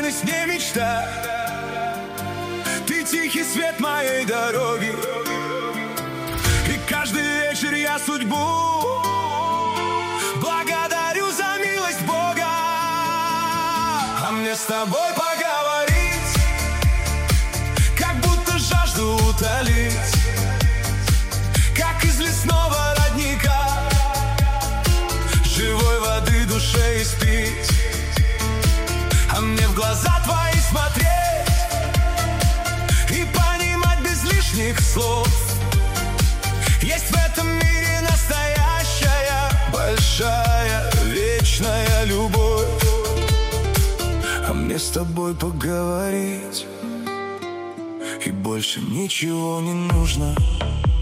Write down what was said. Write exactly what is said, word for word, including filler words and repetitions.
реальность не мечта. Ты тихий свет моей дороги, и каждый вечер я судьбу благодарю за милость Бога. А мне с тобой поговорить, как будто жажду утолить, как из лесного родника, живой воды душе испить. А мне в глаза твои смотреть и понимать без лишних слов: есть в этом мире настоящая, большая, вечная любовь. А мне с тобой поговорить, и больше ничего не нужно.